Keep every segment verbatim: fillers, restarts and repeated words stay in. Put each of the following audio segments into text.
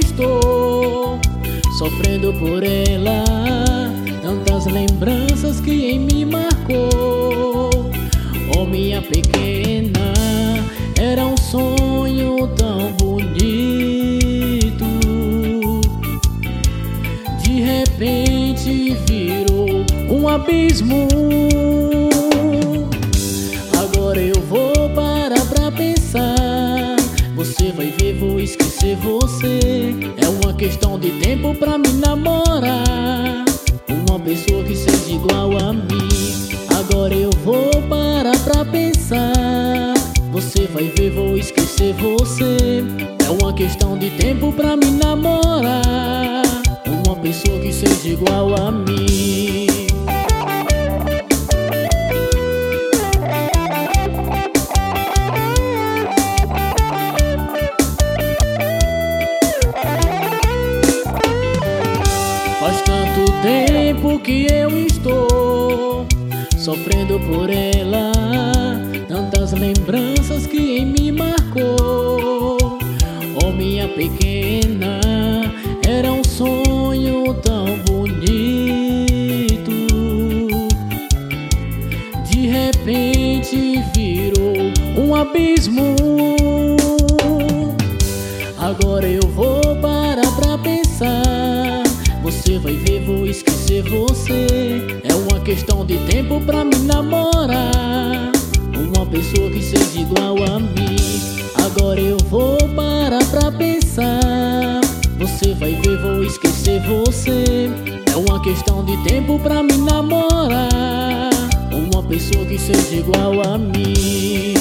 estou sofrendo por ela. Tantas lembranças que em mim marcou. Oh, minha pequena, era um sonho tão bonito. De repente virou um abismo. Agora eu vou parar pra pensar. Você vai ver, vou esquecer você. É uma questão de tempo pra me namorar uma pessoa que seja igual a mim. Agora eu vou parar pra pensar. Você vai ver, vou esquecer você. É uma questão de tempo pra me namorar uma pessoa que seja igual a mim. Faz tanto tempo que eu estou sofrendo por ela. Tantas lembranças que em mim marcou. Oh, minha pequena, era um sonho tão bonito. De repente virou um abismo. Agora eu vou parar pra pensar. Você vai ver, vou esquecer você. É uma questão de tempo pra me namorar uma pessoa que seja igual a mim. Agora eu vou parar pra pensar. Você vai ver, vou esquecer você. É uma questão de tempo pra me namorar uma pessoa que seja igual a mim.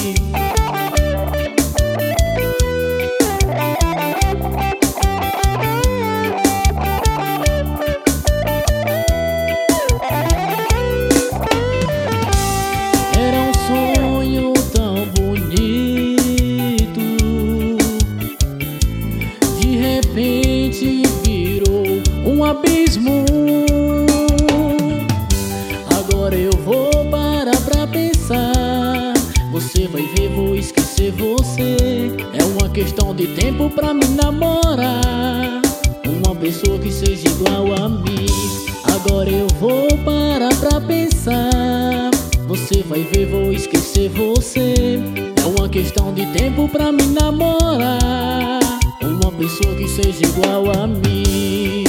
De repente virou um abismo. Agora eu vou parar pra pensar. Você vai ver, vou esquecer você. É uma questão de tempo pra me namorar uma pessoa que seja igual a mim. Agora eu vou parar pra pensar. Você vai ver, vou esquecer você. É uma questão de tempo pra me namorar uma pessoa que seja igual a mim.